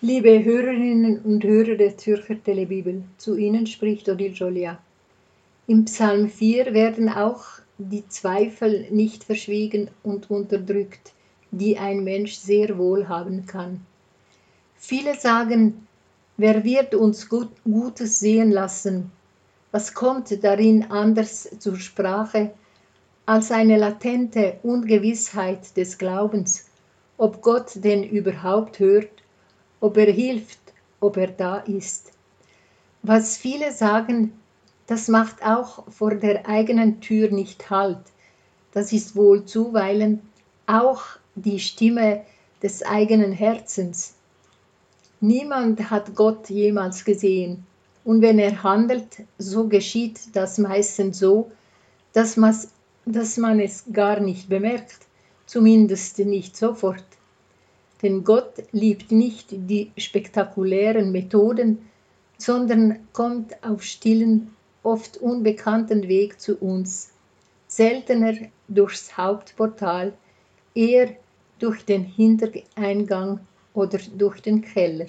Liebe Hörerinnen und Hörer der Zürcher Telebibel, zu Ihnen spricht Odile Jolia. Im Psalm 4 werden auch die Zweifel nicht verschwiegen und unterdrückt, die ein Mensch sehr wohl haben kann. Viele sagen, wer wird uns Gutes sehen lassen? Was kommt darin anders zur Sprache als eine latente Ungewissheit des Glaubens, ob Gott denn überhaupt hört, ob er hilft, ob er da ist. Was viele sagen, das macht auch vor der eigenen Tür nicht Halt. Das ist wohl zuweilen auch die Stimme des eigenen Herzens. Niemand hat Gott jemals gesehen, und wenn er handelt, so geschieht das meistens so, dass man es gar nicht bemerkt, zumindest nicht sofort. Denn Gott liebt nicht die spektakulären Methoden, sondern kommt auf stillen, oft unbekannten Weg zu uns, seltener durchs Hauptportal, eher durch den Hintereingang oder durch den Keller.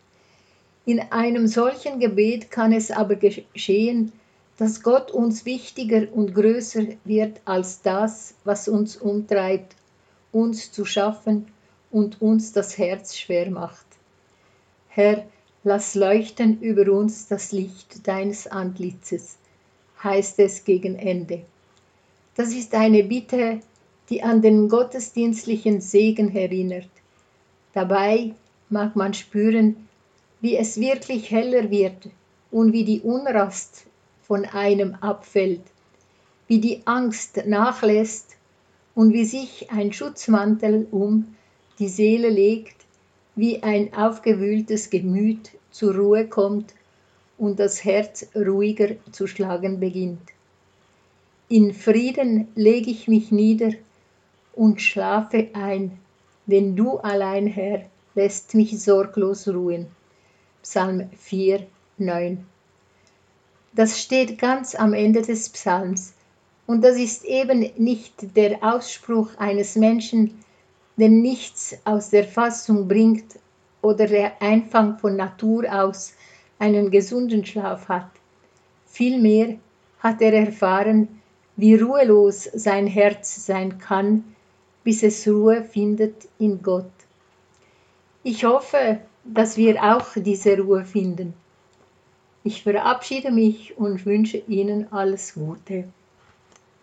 In einem solchen Gebet kann es aber geschehen, dass Gott uns wichtiger und größer wird als das, was uns umtreibt, uns zu schaffen und uns das Herz schwer macht. Herr, lass leuchten über uns das Licht deines Antlitzes, heißt es gegen Ende. Das ist eine Bitte, die an den gottesdienstlichen Segen erinnert. Dabei mag man spüren, wie es wirklich heller wird und wie die Unrast von einem abfällt, wie die Angst nachlässt und wie sich ein Schutzmantel um die Seele legt, wie ein aufgewühltes Gemüt zur Ruhe kommt und das Herz ruhiger zu schlagen beginnt. In Frieden lege ich mich nieder und schlafe ein, denn du allein, Herr, lässt mich sorglos ruhen. Psalm 4, 9. Das steht ganz am Ende des Psalms, und das ist eben nicht der Ausspruch eines Menschen, der nichts aus der Fassung bringt oder der einfach von Natur aus einen gesunden Schlaf hat. Vielmehr hat er erfahren, wie ruhelos sein Herz sein kann, bis es Ruhe findet in Gott. Ich hoffe, dass wir auch diese Ruhe finden. Ich verabschiede mich und wünsche Ihnen alles Gute.